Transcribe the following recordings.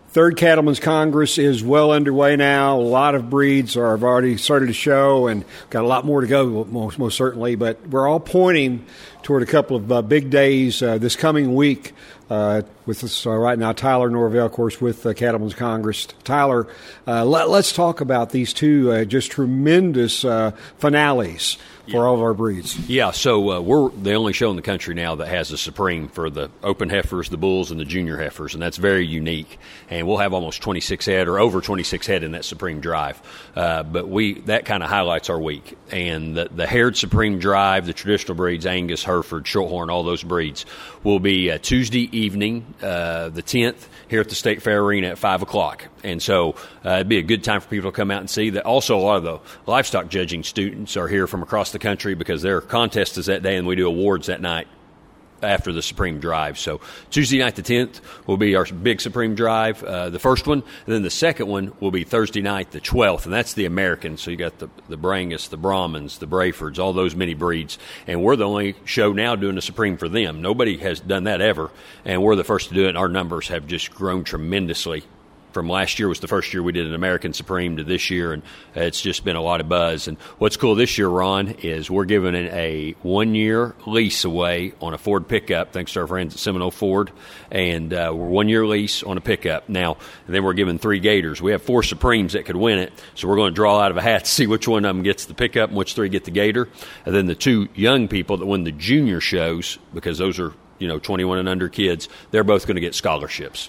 Third Cattlemen's Congress is well underway now. A lot of breeds have already started to show, and got a lot more to go, most certainly. But we're all pointing toward a couple of big days this coming week. With us right now, Tyler Norvell, of course, with Cattlemen's Congress. Tyler, let's talk about these two just tremendous finales for all of our breeds. Yeah, so we're the only show in the country now that has a Supreme for the open heifers, the bulls, and the junior heifers, and that's very unique. And we'll have almost 26 head or over 26 head in that Supreme Drive. But that kind of highlights our week. And the haired Supreme Drive, the traditional breeds, Angus, Hereford, Shorthorn, all those breeds, will be Tuesday evening, the 10th, here at the State Fair Arena at 5 o'clock. And so it'd be a good time for people to come out and see that. Also, a lot of the livestock judging students are here from across the country because their contest is that day, and we do awards that night after the Supreme Drive. So Tuesday night the 10th will be our big Supreme Drive, the first one, and then the second one will be Thursday night the 12th, and that's the Americans. So you got the Brangus, the Brahmins, the Brayfords, all those many breeds, and we're the only show now doing a Supreme for them. Nobody has done that ever, and we're the first to do it, and our numbers have just grown tremendously. From last year was the first year we did an American Supreme to this year, and it's just been a lot of buzz. And what's cool this year, Ron, is we're giving a 1-year lease away on a Ford pickup, thanks to our friends at Seminole Ford, and we're 1-year lease on a pickup. Now, and then we're giving 3 Gators. We have 4 Supremes that could win it, so we're going to draw out of a hat to see which one of them gets the pickup and which 3 get the Gator. And then the 2 young people that win the junior shows, because those are 21 and under kids, they're both going to get scholarships.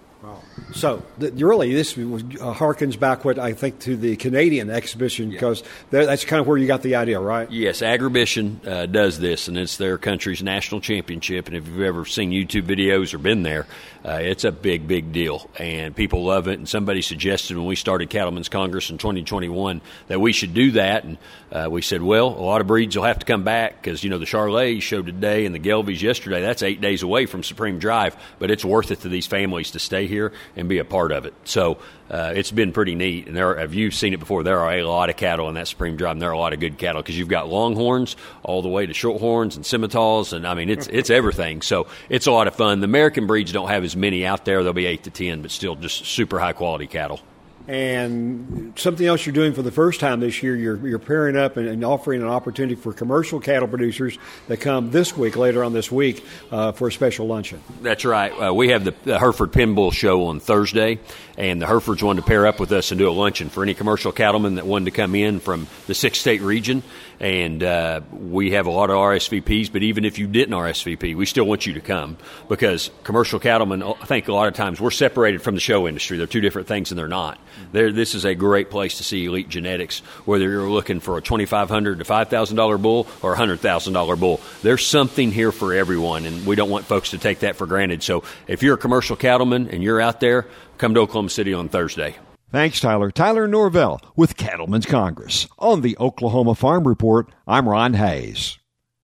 So, really, this harkens back, I think, to the Canadian exhibition, because that's kind of where you got the idea, right? Yes, Agribition does this, and it's their country's national championship. And if you've ever seen YouTube videos or been there, it's a big, big deal, and people love it. And somebody suggested when we started Cattlemen's Congress in 2021 that we should do that, and we said, well, a lot of breeds will have to come back because, the Charolais showed today and the Gelbies yesterday. That's 8 days away from Supreme Drive, but it's worth it to these families to stay here and be a part of it. So it's been pretty neat. And have you seen it before? There are a lot of cattle in that Supreme Drive, and there are a lot of good cattle because you've got Longhorns all the way to Shorthorns and Scimitals, and it's everything. So it's a lot of fun. The American breeds don't have as many out there. There'll be 8 to 10, but still just super high quality cattle. And something else you're doing for the first time this year, you're pairing up and offering an opportunity for commercial cattle producers that come this week, later on this week, for a special luncheon. That's right. We have the Hereford Pen Bull show on Thursday, and the Herefords wanted to pair up with us and do a luncheon for any commercial cattlemen that wanted to come in from the 6-state region. And we have a lot of RSVPs, but even if you didn't RSVP, we still want you to come because commercial cattlemen, I think a lot of times we're separated from the show industry. They're two different things, and they're not. This is a great place to see elite genetics, whether you're looking for a $2,500 to $5,000 bull or a $100,000 bull. There's something here for everyone, and we don't want folks to take that for granted. So if you're a commercial cattleman and you're out there, come to Oklahoma City on Thursday. Thanks, Tyler. Tyler Norvell with Cattlemen's Congress. On the Oklahoma Farm Report, I'm Ron Hayes.